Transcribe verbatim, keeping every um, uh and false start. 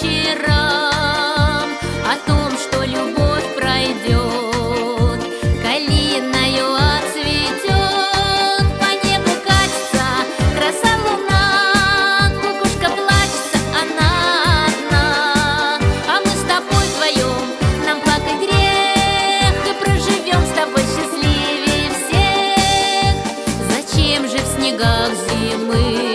вечерам о том, что любовь пройдет, калиною отцветет, по небу катится краса луна, кукушка плачется, она одна, а мы с тобой вдвоем, нам плакать грех, и проживем с тобой счастливее всех. Зачем же в снегах зимы